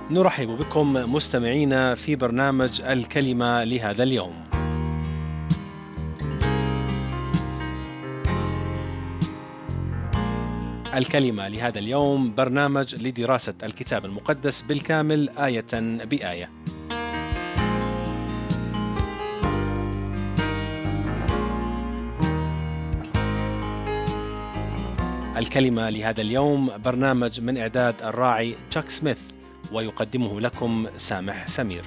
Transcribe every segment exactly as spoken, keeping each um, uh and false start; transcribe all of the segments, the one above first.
نرحب بكم مستمعينا في برنامج الكلمة لهذا اليوم. الكلمة لهذا اليوم برنامج لدراسة الكتاب المقدس بالكامل آية بآية. الكلمة لهذا اليوم برنامج من إعداد الراعي تشاك سميث، ويقدمه لكم سامح سمير.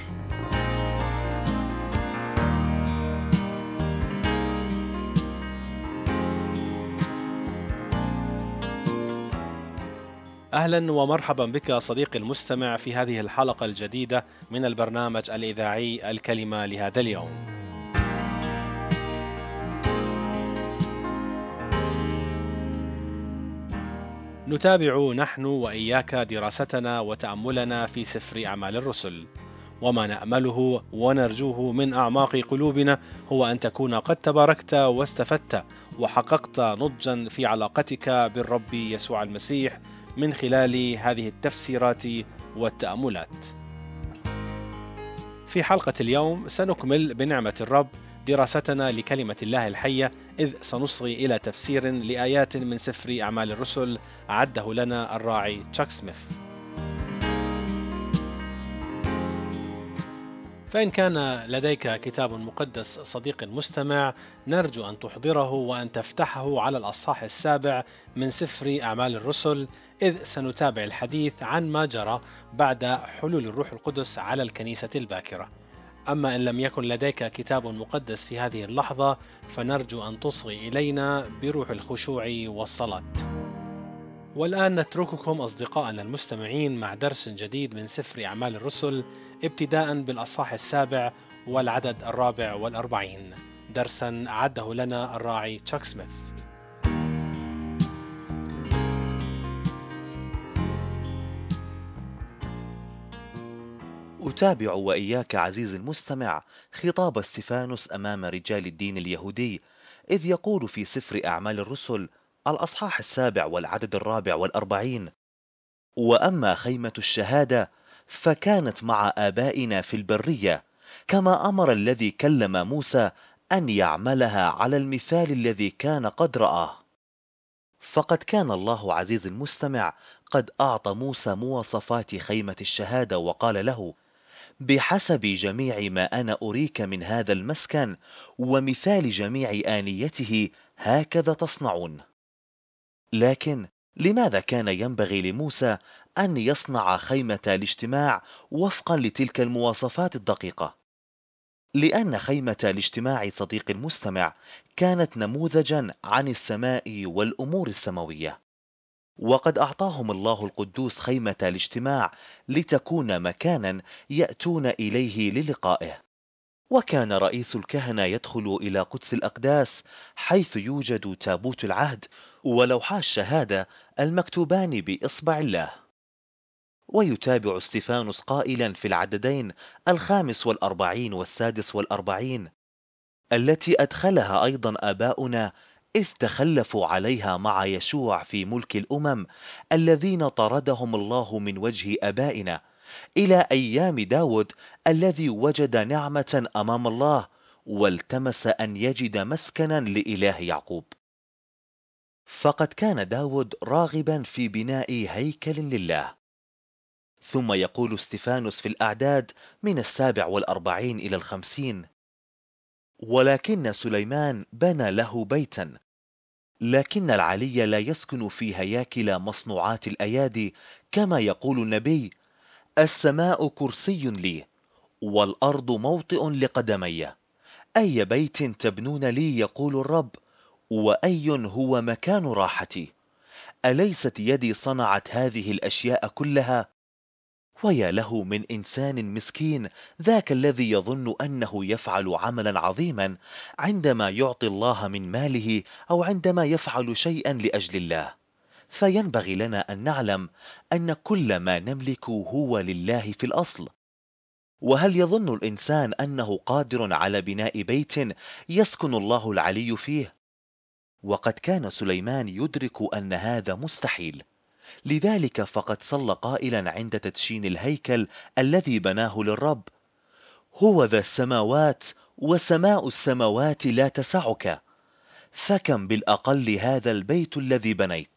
أهلا ومرحبا بك صديقي المستمع في هذه الحلقة الجديدة من البرنامج الإذاعي الكلمة لهذا اليوم. نتابع نحن وإياك دراستنا وتأملنا في سفر أعمال الرسل، وما نأمله ونرجوه من أعماق قلوبنا هو أن تكون قد تباركت واستفدت وحققت نضجا في علاقتك بالرب يسوع المسيح من خلال هذه التفسيرات والتأملات. في حلقة اليوم سنكمل بنعمة الرب دراستنا لكلمة الله الحية، إذ سنصغي إلى تفسير لآيات من سفر أعمال الرسل أعده لنا الراعي تشاك سميث. فإن كان لديك كتاب مقدس صديقي المستمع، نرجو أن تحضره وأن تفتحه على الأصحاح السابع من سفر أعمال الرسل، إذ سنتابع الحديث عن ما جرى بعد حلول الروح القدس على الكنيسة الباكرة. أما إن لم يكن لديك كتاب مقدس في هذه اللحظة، فنرجو أن تصغي إلينا بروح الخشوع والصلاة. والآن نترككم أصدقائنا المستمعين مع درس جديد من سفر أعمال الرسل، ابتداء بالأصحاح السابع والعدد الرابع والأربعين، درسا أعده لنا الراعي تشاك سميث. أتابع وإياك عزيزي المستمع خطاب استفانوس أمام رجال الدين اليهودي، إذ يقول في سفر أعمال الرسل الأصحاح السابع والعدد الرابع والأربعين: وأما خيمة الشهادة فكانت مع آبائنا في البرية، كما أمر الذي كلم موسى أن يعملها على المثال الذي كان قد رآه. فقد كان الله عزيز المستمع قد أعطى موسى مواصفات خيمة الشهادة، وقال له: بحسب جميع ما أنا أريك من هذا المسكن ومثال جميع آنيته هكذا تصنعون. لكن لماذا كان ينبغي لموسى أن يصنع خيمة الاجتماع وفقا لتلك المواصفات الدقيقة؟ لأن خيمة الاجتماع صديقي المستمع كانت نموذجا عن السماء والأمور السماوية، وقد أعطاهم الله القدوس خيمة الاجتماع لتكون مكانا يأتون إليه للقائه. وكان رئيس الكهنة يدخل إلى قدس الأقداس حيث يوجد تابوت العهد ولوحا الشهادة المكتوبان بإصبع الله. ويتابع استفانوس قائلا في العددين الخامس والأربعين والسادس والأربعين: التي أدخلها أيضا آباؤنا إذ تخلفوا عليها مع يشوع في ملك الأمم الذين طردهم الله من وجه آبائنا، إلى أيام داود الذي وجد نعمة أمام الله والتمس أن يجد مسكنا لإله يعقوب. فقد كان داود راغبا في بناء هيكل لله. ثم يقول استفانوس في الأعداد من السابع والأربعين إلى الخمسين: ولكن سليمان بنى له بيتا، لكن العلي لا يسكن في هياكل مصنوعات الأيادي، كما يقول النبي: السماء كرسي لي والأرض موطئ لقدمي، أي بيت تبنون لي يقول الرب، وأي هو مكان راحتي؟ أليست يدي صنعت هذه الأشياء كلها؟ ويا له من إنسان مسكين ذاك الذي يظن أنه يفعل عملا عظيما عندما يعطي الله من ماله أو عندما يفعل شيئا لأجل الله. فينبغي لنا أن نعلم أن كل ما نملك هو لله في الأصل. وهل يظن الإنسان أنه قادر على بناء بيت يسكن الله العلي فيه؟ وقد كان سليمان يدرك أن هذا مستحيل، لذلك فقد صلى قائلا عند تدشين الهيكل الذي بناه للرب: هو ذا السماوات وسماء السماوات لا تسعك، فكم بالأقل هذا البيت الذي بنيت.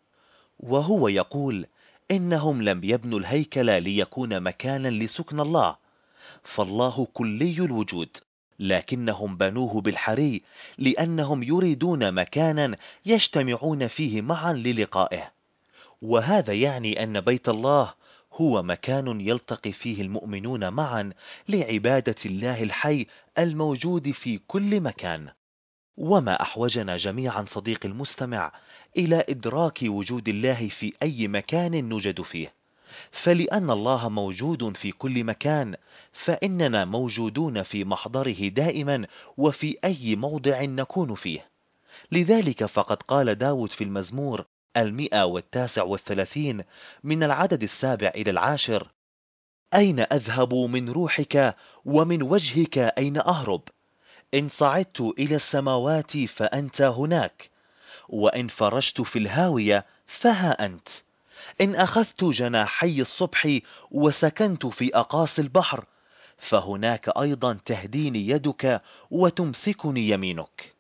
وهو يقول إنهم لم يبنوا الهيكل ليكون مكانا لسكن الله، فالله كلي الوجود، لكنهم بنوه بالحري لأنهم يريدون مكانا يجتمعون فيه معا للقائه. وهذا يعني أن بيت الله هو مكان يلتقي فيه المؤمنون معا لعبادة الله الحي الموجود في كل مكان. وما أحوجنا جميعا صديقي المستمع إلى إدراك وجود الله في أي مكان نوجد فيه، فلأن الله موجود في كل مكان فإننا موجودون في محضره دائما وفي أي موضع نكون فيه. لذلك فقد قال داود في المزمور المئة والتاسع والثلاثين من العدد السابع إلى العاشر: أين أذهب من روحك ومن وجهك أين أهرب؟ إن صعدت إلى السماوات فأنت هناك، وإن فرجت في الهاوية فها أنت. إن أخذت جناحي الصبح وسكنت في أقاصي البحر، فهناك أيضا تهديني يدك وتمسكني يمينك.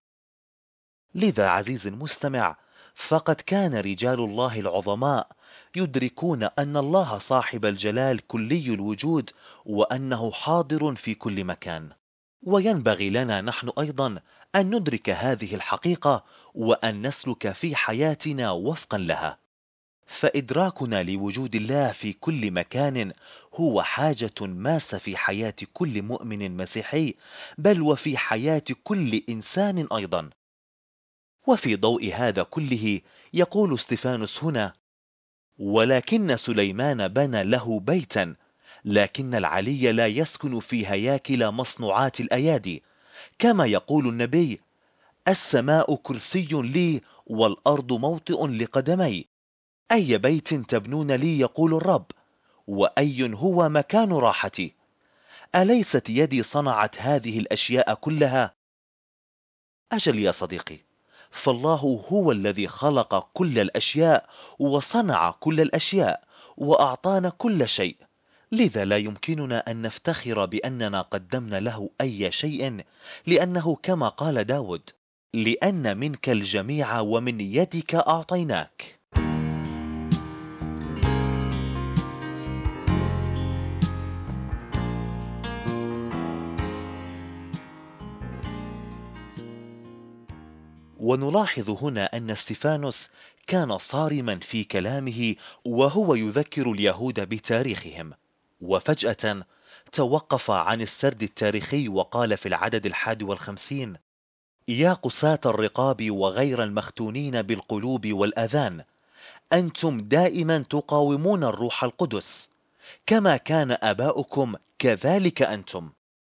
لذا عزيزي المستمع، فقد كان رجال الله العظماء يدركون أن الله صاحب الجلال كلي الوجود، وأنه حاضر في كل مكان. وينبغي لنا نحن أيضا أن ندرك هذه الحقيقة وأن نسلك في حياتنا وفقا لها، فإدراكنا لوجود الله في كل مكان هو حاجة ماسة في حياة كل مؤمن مسيحي، بل وفي حياة كل إنسان أيضا. وفي ضوء هذا كله يقول استفانوس هنا: ولكن سليمان بنى له بيتا، لكن العلي لا يسكن في هياكل مصنوعات الأيادي، كما يقول النبي: السماء كرسي لي والأرض موطئ لقدمي، أي بيت تبنون لي يقول الرب، وأي هو مكان راحتي؟ أليست يدي صنعت هذه الأشياء كلها؟ أجل يا صديقي، فالله هو الذي خلق كل الأشياء وصنع كل الأشياء وأعطانا كل شيء. لذا لا يمكننا أن نفتخر بأننا قدمنا له أي شيء، لأنه كما قال داود: لأن منك الجميع ومن يدك أعطيناك. ونلاحظ هنا أن استفانوس كان صارما في كلامه وهو يذكر اليهود بتاريخهم، وفجأة توقف عن السرد التاريخي وقال في العدد الحادي والخمسين: يا قساة الرقاب وغير المختونين بالقلوب والأذان، أنتم دائما تقاومون الروح القدس، كما كان آباؤكم كذلك أنتم.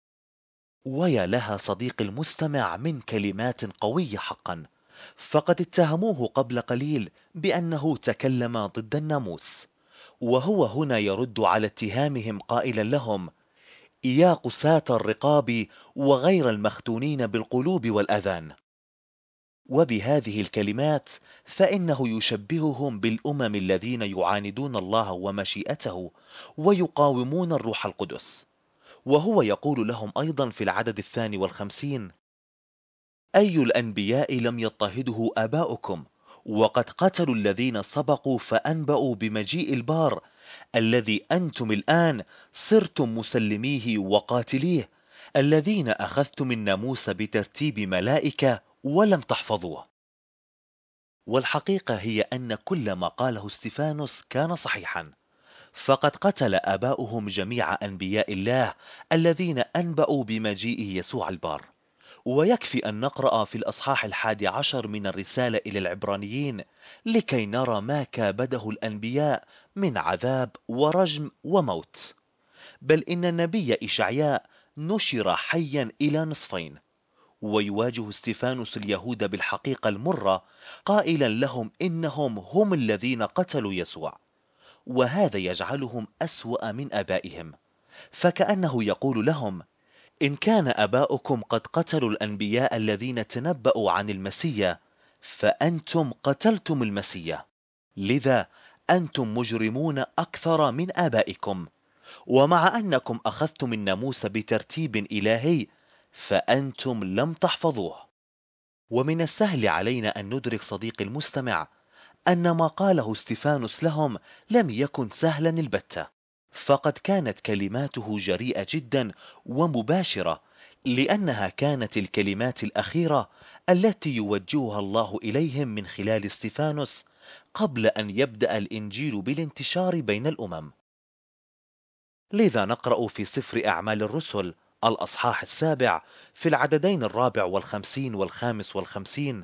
ويا لها صديق المستمع من كلمات قوية حقا، فقد اتهموه قبل قليل بأنه تكلم ضد الناموس، وهو هنا يرد على اتهامهم قائلا لهم: يا قساة الرقاب وغير المختونين بالقلوب والأذان. وبهذه الكلمات فإنه يشبههم بالأمم الذين يعاندون الله ومشيئته ويقاومون الروح القدس. وهو يقول لهم أيضا في العدد الثاني والخمسين: أي الأنبياء لم يضطهده آباؤكم، وقد قتلوا الذين سبقوا فأنبأوا بمجيء البار، الذي أنتم الآن صرتم مسلميه وقاتليه، الذين أخذتم الناموس بترتيب ملائكة ولم تحفظوه. والحقيقة هي أن كل ما قاله استفانوس كان صحيحا، فقد قتل آباؤهم جميع أنبياء الله الذين أنبأوا بمجيء يسوع البار. ويكفي أن نقرأ في الأصحاح الحادي عشر من الرسالة إلى العبرانيين لكي نرى ما كابده الأنبياء من عذاب ورجم وموت. بل إن النبي إشعياء نشر حيا إلى نصفين، ويواجه استفانوس اليهود بالحقيقة المرة قائلا لهم إنهم هم الذين قتلوا يسوع، وهذا يجعلهم أسوأ من آبائهم، فكأنه يقول لهم: إن كان آباؤكم قد قتلوا الأنبياء الذين تنبأوا عن المسيا، فأنتم قتلتم المسيا، لذا أنتم مجرمون أكثر من آبائكم، ومع أنكم أخذتم الناموس بترتيب إلهي فأنتم لم تحفظوه. ومن السهل علينا أن ندرك صديقي المستمع أن ما قاله استفانوس لهم لم يكن سهلا البتة، فقد كانت كلماته جريئة جدا ومباشرة، لأنها كانت الكلمات الأخيرة التي يوجهها الله إليهم من خلال استفانوس قبل أن يبدأ الإنجيل بالانتشار بين الأمم. لذا نقرأ في سفر أعمال الرسل الأصحاح السابع في العددين الرابع والخمسين والخامس والخمسين: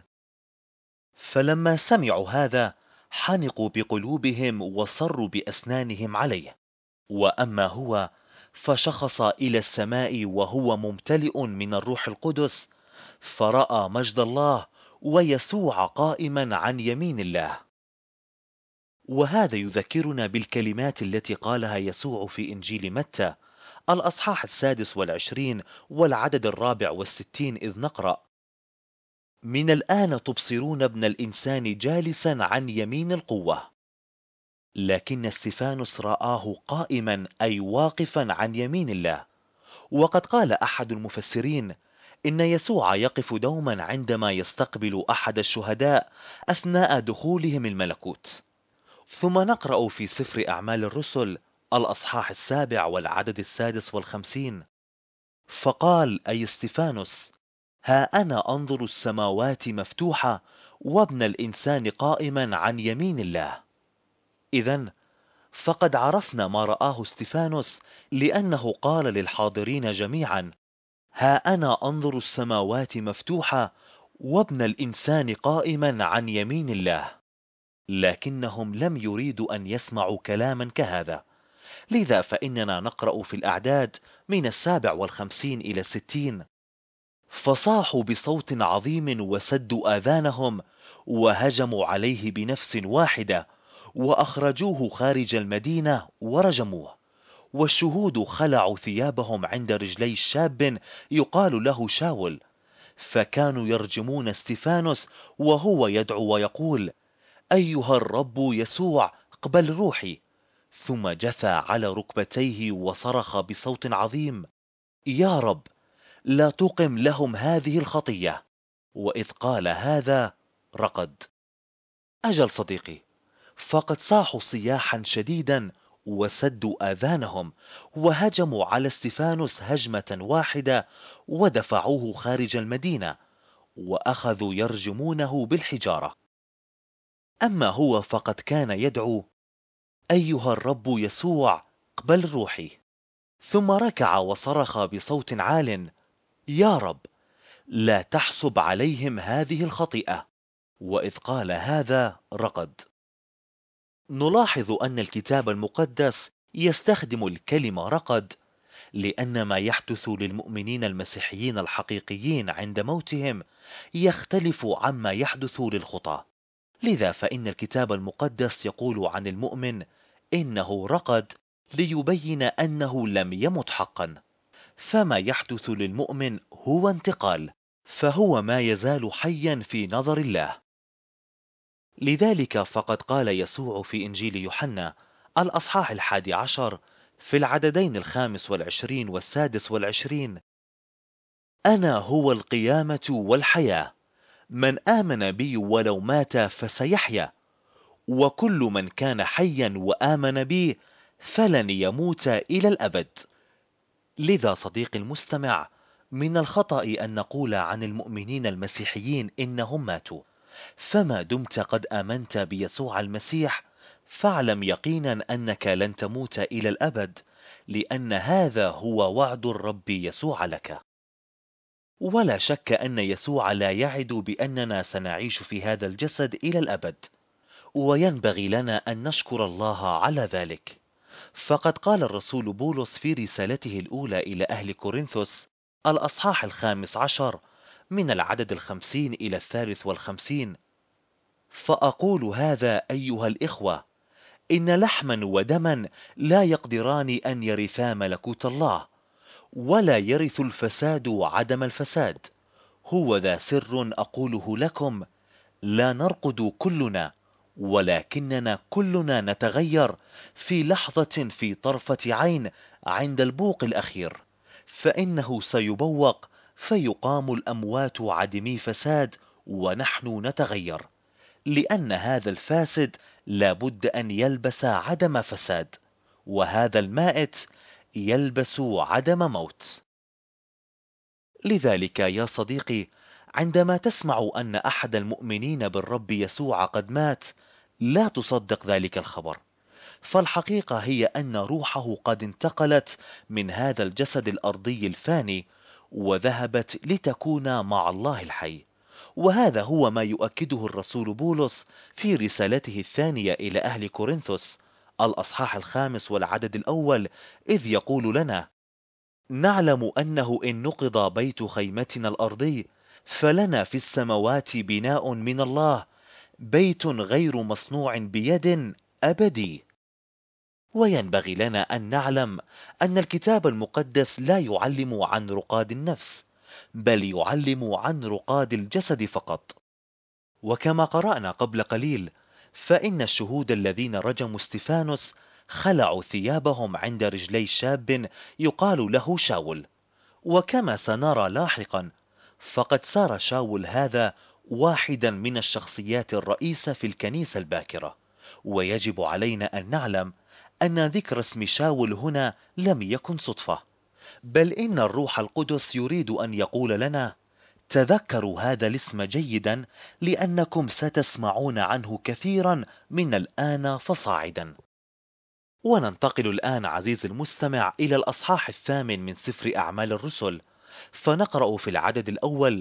فلما سمعوا هذا حنقوا بقلوبهم وصروا بأسنانهم عليه، وأما هو فشخص إلى السماء وهو ممتلئ من الروح القدس، فرأى مجد الله ويسوع قائما عن يمين الله. وهذا يذكرنا بالكلمات التي قالها يسوع في إنجيل متى الأصحاح السادس والعشرين والعدد الرابع والستين، إذ نقرأ: من الآن تبصرون ابن الإنسان جالسا عن يمين القوة. لكن استفانوس رآه قائما، أي واقفا عن يمين الله. وقد قال أحد المفسرين إن يسوع يقف دوما عندما يستقبل أحد الشهداء أثناء دخولهم الملكوت. ثم نقرأ في سفر أعمال الرسل الأصحاح السابع والعدد السادس والخمسين: فقال أي استفانوس: ها أنا أنظر السماوات مفتوحة وابن الإنسان قائما عن يمين الله. إذن فقد عرفنا ما رآه استفانوس، لأنه قال للحاضرين جميعا: ها أنا أنظر السماوات مفتوحة وابن الإنسان قائما عن يمين الله. لكنهم لم يريدوا أن يسمعوا كلاما كهذا، لذا فإننا نقرأ في الأعداد من السابع والخمسين إلى الستين: فصاحوا بصوت عظيم وسدوا آذانهم وهجموا عليه بنفس واحدة وأخرجوه خارج المدينة ورجموه، والشهود خلعوا ثيابهم عند رجلي شاب يقال له شاول، فكانوا يرجمون استفانوس وهو يدعو ويقول: أيها الرب يسوع اقبل روحي. ثم جثى على ركبتيه وصرخ بصوت عظيم: يا رب لا تقم لهم هذه الخطية. وإذ قال هذا رقد. أجل صديقي، فقد صاحوا صياحا شديدا وسدوا آذانهم وهجموا على استفانوس هجمة واحدة ودفعوه خارج المدينة وأخذوا يرجمونه بالحجارة. أما هو فقد كان يدعو: أيها الرب يسوع اقبل روحي. ثم ركع وصرخ بصوت عال: يا رب لا تحسب عليهم هذه الخطيئة. وإذ قال هذا رقد. نلاحظ أن الكتاب المقدس يستخدم الكلمة رقد لأن ما يحدث للمؤمنين المسيحيين الحقيقيين عند موتهم يختلف عما يحدث للخطاة. لذا فإن الكتاب المقدس يقول عن المؤمن إنه رقد ليبين أنه لم يمت حقا، فما يحدث للمؤمن هو انتقال، فهو ما يزال حيا في نظر الله. لذلك فقد قال يسوع في إنجيل يوحنا الأصحاح الحادي عشر في العددين الخامس والعشرين والسادس والعشرين: أنا هو القيامة والحياة، من آمن بي ولو مات فسيحيا، وكل من كان حيا وآمن بي فلن يموت إلى الأبد. لذا صديقي المستمع، من الخطأ أن نقول عن المؤمنين المسيحيين إنهم ماتوا، فما دمت قد آمنت بيسوع المسيح فاعلم يقينا أنك لن تموت إلى الأبد، لأن هذا هو وعد الرب يسوع لك. ولا شك أن يسوع لا يعد بأننا سنعيش في هذا الجسد إلى الأبد، وينبغي لنا أن نشكر الله على ذلك. فقد قال الرسول بولس في رسالته الأولى إلى أهل كورنثوس الأصحاح الخامس عشر من العدد الخمسين إلى الثالث والخمسين: فأقول هذا أيها الإخوة، إن لحما ودما لا يقدران أن يرثا ملكوت الله، ولا يرث الفساد عدم الفساد. هو ذا سر أقوله لكم: لا نرقد كلنا، ولكننا كلنا نتغير في لحظة في طرفة عين عند البوق الأخير، فإنه سيبوق فيقام الأموات عدمي فساد، ونحن نتغير، لأن هذا الفاسد لابد أن يلبس عدم فساد، وهذا المائت يلبس عدم موت. لذلك يا صديقي، عندما تسمع أن أحد المؤمنين بالرب يسوع قد مات، لا تصدق ذلك الخبر، فالحقيقة هي أن روحه قد انتقلت من هذا الجسد الأرضي الفاني وذهبت لتكون مع الله الحي. وهذا هو ما يؤكده الرسول بولس في رسالته الثانية إلى أهل كورنثوس الأصحاح الخامس والعدد الأول، إذ يقول لنا: نعلم أنه إن نقض بيت خيمتنا الأرضي فلنا في السماوات بناء من الله، بيت غير مصنوع بيد، أبدي. وينبغي لنا أن نعلم أن الكتاب المقدس لا يعلم عن رقاد النفس، بل يعلم عن رقاد الجسد فقط. وكما قرأنا قبل قليل، فإن الشهود الذين رجموا استفانوس خلعوا ثيابهم عند رجلي شاب يقال له شاول. وكما سنرى لاحقا، فقد صار شاول هذا واحدا من الشخصيات الرئيسة في الكنيسة الباكرة. ويجب علينا أن نعلم أن ذكر اسم شاول هنا لم يكن صدفة، بل إن الروح القدس يريد أن يقول لنا: تذكروا هذا الاسم جيدا، لأنكم ستسمعون عنه كثيرا من الآن فصاعدا. وننتقل الآن عزيزي المستمع إلى الأصحاح الثامن من سفر أعمال الرسل، فنقرأ في العدد الأول: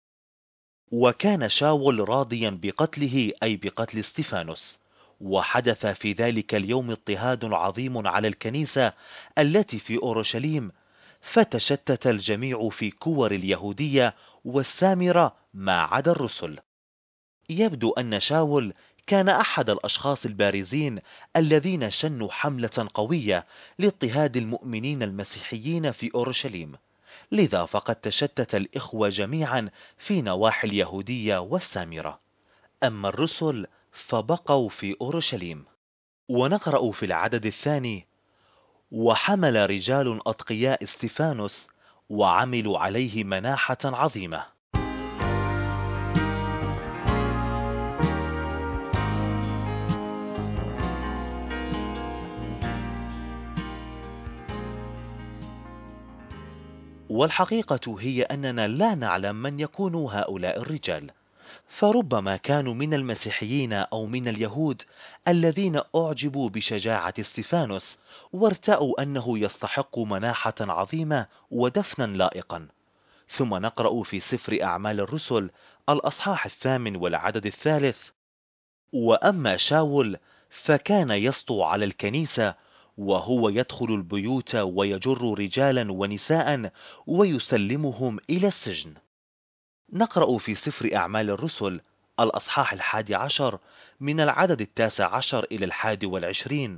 وكان شاول راضيا بقتله، أي بقتل استفانوس. وحدث في ذلك اليوم اضطهاد عظيم على الكنيسة التي في أورشليم، فتشتت الجميع في كور اليهودية والسامرة ما عدا الرسل. يبدو أن شاول كان أحد الأشخاص البارزين الذين شنوا حملة قوية لاضطهاد المؤمنين المسيحيين في أورشليم، لذا فقد تشتت الإخوة جميعا في نواحي اليهودية والسامرة، أما الرسل فبقوا في أورشليم. ونقرأ في العدد الثاني: وحمل رجال أتقياء استفانوس وعملوا عليه مناحة عظيمة. والحقيقة هي أننا لا نعلم من يكونوا هؤلاء الرجال، فربما كانوا من المسيحيين أو من اليهود الذين أعجبوا بشجاعة استفانوس وارتأوا أنه يستحق مناحة عظيمة ودفنا لائقا. ثم نقرأ في سفر أعمال الرسل الأصحاح الثامن والعدد الثالث: وأما شاول فكان يسطو على الكنيسة، وهو يدخل البيوت ويجر رجالا ونساء ويسلمهم إلى السجن. نقرأ في سفر أعمال الرسل الأصحاح الحادي عشر من العدد التاسع عشر إلى الحادي والعشرين: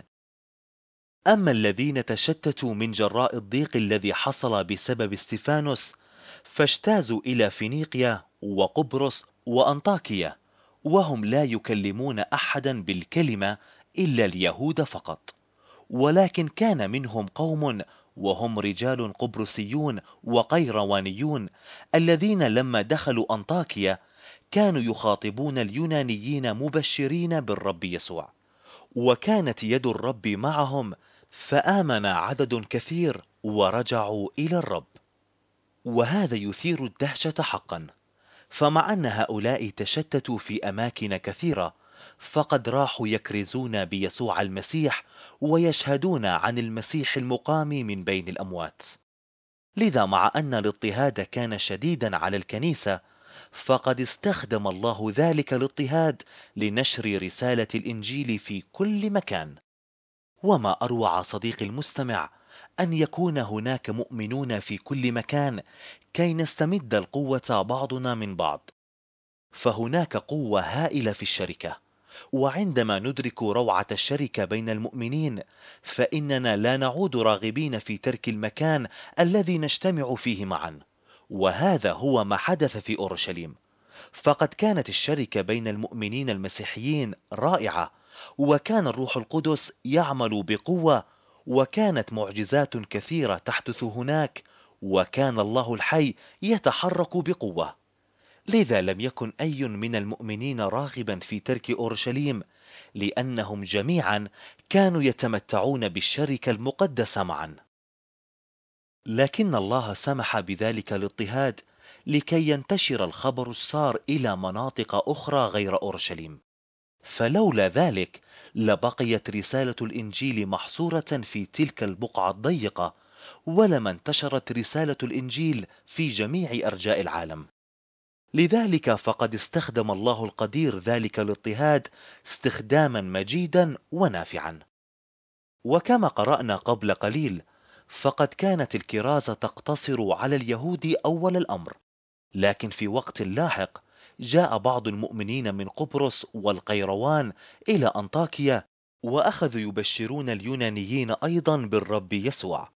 أما الذين تشتتوا من جراء الضيق الذي حصل بسبب استفانوس فاجتازوا إلى فينيقيا وقبرص وأنطاكيا، وهم لا يكلمون أحدا بالكلمة إلا اليهود فقط. ولكن كان منهم قوم وهم رجال قبرصيون وقيروانيون، الذين لما دخلوا أنطاكيا كانوا يخاطبون اليونانيين مبشرين بالرب يسوع، وكانت يد الرب معهم، فآمن عدد كثير ورجعوا إلى الرب. وهذا يثير الدهشة حقا، فمع أن هؤلاء تشتتوا في أماكن كثيرة، فقد راحوا يكرزون بيسوع المسيح ويشهدون عن المسيح المقام من بين الأموات. لذا مع أن الاضطهاد كان شديدا على الكنيسة، فقد استخدم الله ذلك الاضطهاد لنشر رسالة الإنجيل في كل مكان. وما أروع صديقي المستمع أن يكون هناك مؤمنون في كل مكان كي نستمد القوة بعضنا من بعض، فهناك قوة هائلة في الشركة. وعندما ندرك روعة الشركة بين المؤمنين، فإننا لا نعود راغبين في ترك المكان الذي نجتمع فيه معا. وهذا هو ما حدث في أورشليم، فقد كانت الشركة بين المؤمنين المسيحيين رائعة، وكان الروح القدس يعمل بقوة، وكانت معجزات كثيرة تحدث هناك، وكان الله الحي يتحرك بقوة. لذا لم يكن أي من المؤمنين راغبا في ترك أورشليم، لأنهم جميعا كانوا يتمتعون بالشركة المقدسة معا. لكن الله سمح بذلك الاضطهاد لكي ينتشر الخبر السار إلى مناطق أخرى غير أورشليم، فلولا ذلك لبقيت رسالة الإنجيل محصورة في تلك البقعة الضيقة، ولما انتشرت رسالة الإنجيل في جميع أرجاء العالم. لذلك فقد استخدم الله القدير ذلك الاضطهاد استخداما مجيدا ونافعا. وكما قرأنا قبل قليل، فقد كانت الكرازة تقتصر على اليهود أول الأمر، لكن في وقت لاحق جاء بعض المؤمنين من قبرص والقيروان إلى أنطاكيا، وأخذوا يبشرون اليونانيين أيضا بالرب يسوع،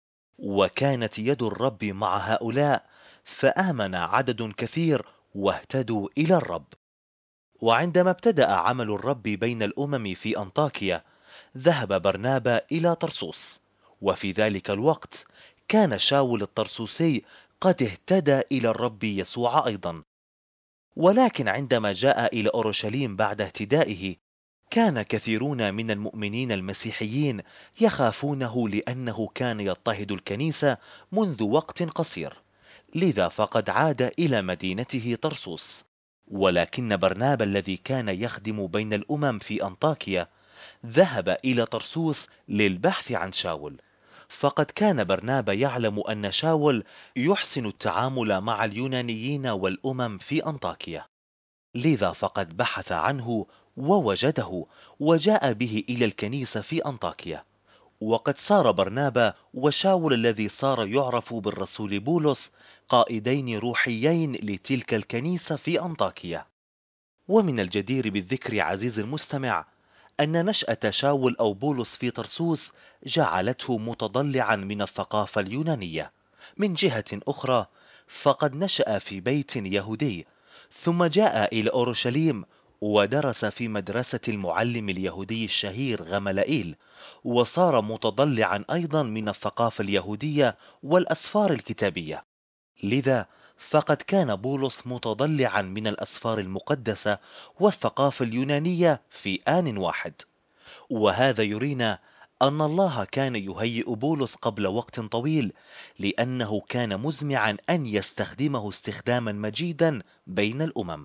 وكانت يد الرب مع هؤلاء، فآمن عدد كثير واهتدوا إلى الرب. وعندما ابتدأ عمل الرب بين الأمم في أنطاكيا، ذهب برنابا إلى طرسوس، وفي ذلك الوقت كان شاول الطرسوسي قد اهتدى إلى الرب يسوع أيضا. ولكن عندما جاء إلى أورشليم بعد اهتدائه، كان كثيرون من المؤمنين المسيحيين يخافونه، لأنه كان يضطهد الكنيسة منذ وقت قصير، لذا فقد عاد إلى مدينته طرسوس. ولكن برنابا الذي كان يخدم بين الأمم في أنطاكيا ذهب إلى طرسوس للبحث عن شاول، فقد كان برنابا يعلم أن شاول يحسن التعامل مع اليونانيين والأمم في أنطاكيا، لذا فقد بحث عنه ووجده، وجاء به إلى الكنيسة في أنطاكيا. وقد صار برنابا وشاول الذي صار يعرف بالرسول بولس قائدين روحيين لتلك الكنيسة في أنطاكيا. ومن الجدير بالذكر عزيز المستمع أن نشأة شاول أو بولس في طرسوس جعلته متضلعا من الثقافة اليونانية. من جهة أخرى فقد نشأ في بيت يهودي، ثم جاء إلى أورشليم ودرس في مدرسة المعلم اليهودي الشهير غملائيل، وصار متضلعا أيضا من الثقافة اليهودية والأسفار الكتابية. لذا فقد كان بولس متضلعا من الأسفار المقدسة والثقافة اليونانية في آن واحد. وهذا يرينا أن الله كان يهيئ بولس قبل وقت طويل، لأنه كان مزمعا أن يستخدمه استخداما مجيدا بين الأمم.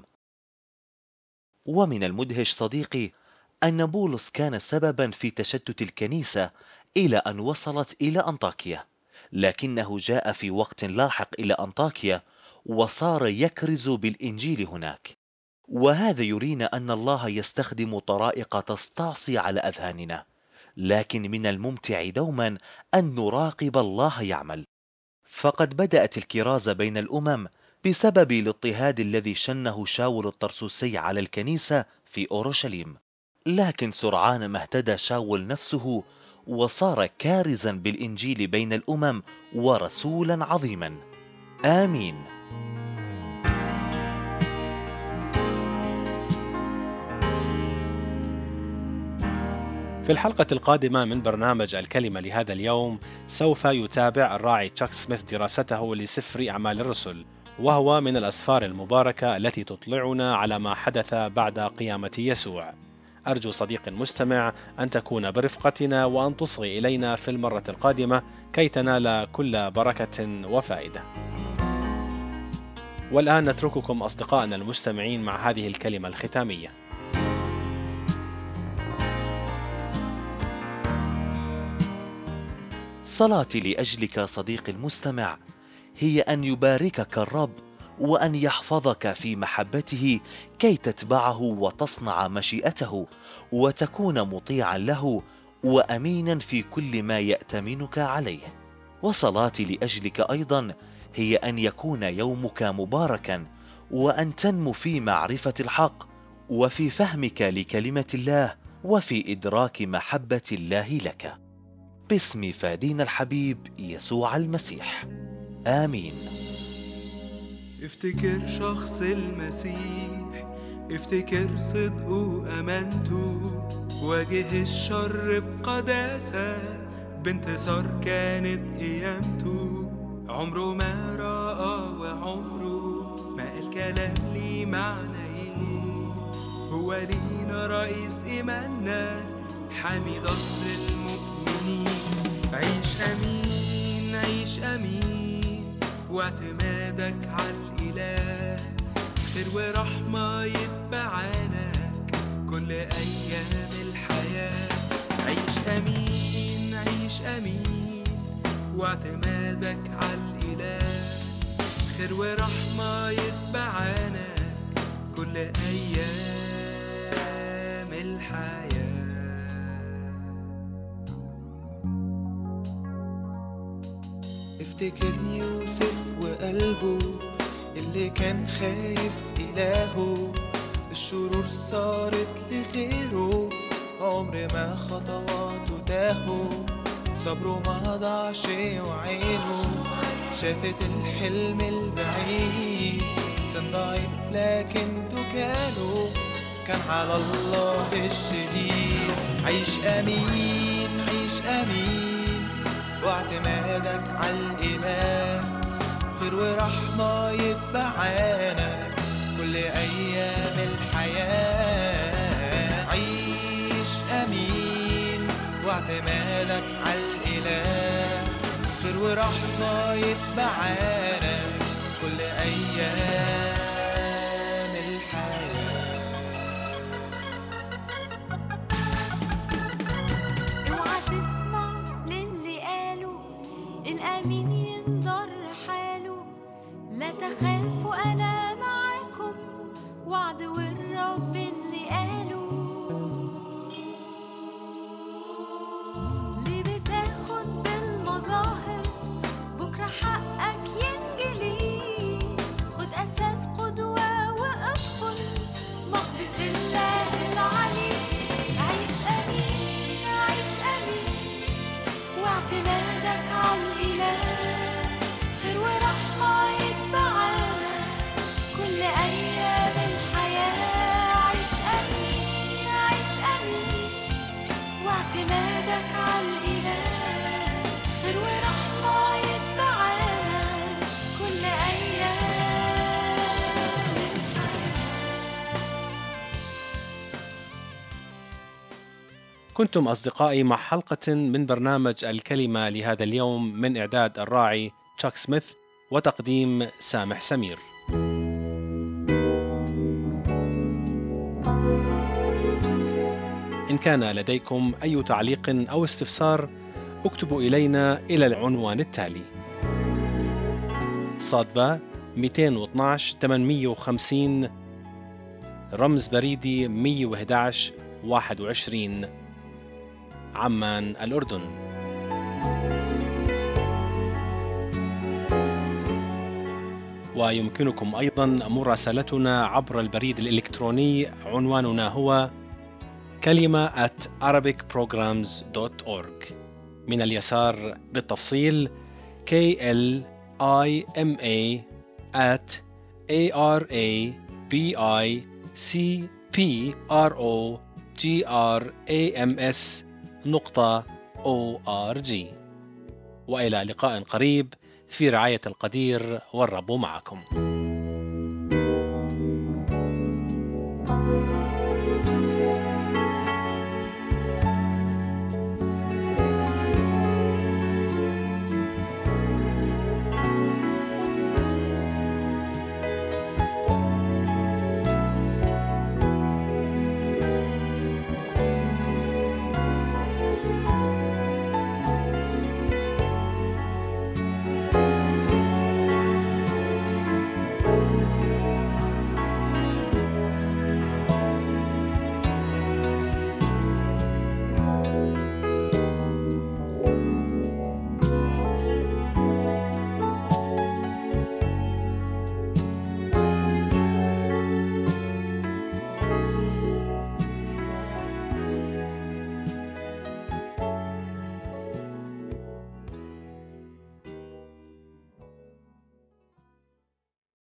ومن المدهش صديقي أن بولس كان سببا في تشتت الكنيسة إلى أن وصلت إلى أنطاكيا، لكنه جاء في وقت لاحق إلى أنطاكيا وصار يكرز بالإنجيل هناك. وهذا يرينا أن الله يستخدم طرائق تستعصي على أذهاننا، لكن من الممتع دوما أن نراقب الله يعمل. فقد بدأت الكرازة بين الأمم بسبب الاضطهاد الذي شنه شاول الطرسوسي على الكنيسة في أورشليم، لكن سرعان ما اهتدى شاول نفسه وصار كارزا بالإنجيل بين الأمم ورسولا عظيما. آمين. في الحلقة القادمة من برنامج الكلمة لهذا اليوم سوف يتابع الراعي تشاك سميث دراسته لسفر أعمال الرسل، وهو من الأسفار المباركة التي تطلعنا على ما حدث بعد قيامة يسوع. أرجو صديق مستمع أن تكون برفقتنا وأن تصغي إلينا في المرة القادمة كي تنال كل بركة وفائدة. والآن نترككم أصدقائنا المستمعين مع هذه الكلمة الختامية. صلاتي لأجلك صديقي المستمع هي أن يباركك الرب، وأن يحفظك في محبته كي تتبعه وتصنع مشيئته، وتكون مطيعا له وأمينا في كل ما يأتمنك عليه. وصلاتي لأجلك أيضا هي أن يكون يومك مباركا، وأن تنمو في معرفة الحق، وفي فهمك لكلمة الله، وفي إدراك محبة الله لك، باسم فادينا الحبيب يسوع المسيح. آمين. افتكر شخص المسيح، افتكر صدقه وأمانته، واجه الشر بقداسة، بانتصار كانت قيامته. عمره ما رأى وعمره ما قال كلام ليه معنيين، هو لينا رئيس إيماننا، حامي ظهر المؤمنين. عيش أمين عيش أمين واعتمادك عالإله، خير ورحمة يتبعانك كل أيام الحياة. عيش أمين عيش أمين واعتمادك عالإله، خير ورحمة يتبعانك كل أيام الحياة. افتكر يوسف وقلبه اللي كان خايف إلهه، الشرور صارت لغيره، عمر ما خطواته تاهوا، صبره ما ضاعش وعينه شافت الحلم البعيد. كان ضعيف لكن تكاله كان على الله الشديد. عيش أمين عيش أمين واعتمادك عالإله، خير ورحمة يتبعانا كل أيام الحياة. عيش أمين واعتمادك عالإله، خير ورحمة يتبعانا كل أيام الحياة. اوعى تسمع للي قالوا الأمين ينظر حاله، لا تخافوا أنا معاكم، وعد والرب اللي قاله. ليه بتاخد بالمظاهر بكرة حقك ينجلي؟ خد أساس قدوة وادخل مقدس الله العلي. عيش أمين عيش أمين واعتمادك عالإله، خير ورحمة يتبعانا كل أيام الحياة. عيش أمين عيش أمين واعتمادك عالإله، خير ورحمة يتبعانا كل أيام الحياة. كنتم أصدقائي مع حلقة من برنامج الكلمة لهذا اليوم، من إعداد الراعي تشاك سميث وتقديم سامح سمير. إن كان لديكم أي تعليق أو استفسار اكتبوا إلينا إلى العنوان التالي: صادبة مئتين واثناشر ثمانمئة وخمسين، رمز بريدي مئة وأحد عشر واحد وعشرين، عمان الأردن. ويمكنكم أيضا مراسلتنا عبر البريد الإلكتروني، عنواننا هو كلمة at arabic programs dot org. من اليسار بالتفصيل K L I M A at A R A B I C P R O G R A M S نقطة O R G. وإلى لقاء قريب في رعاية القدير، والرب معكم.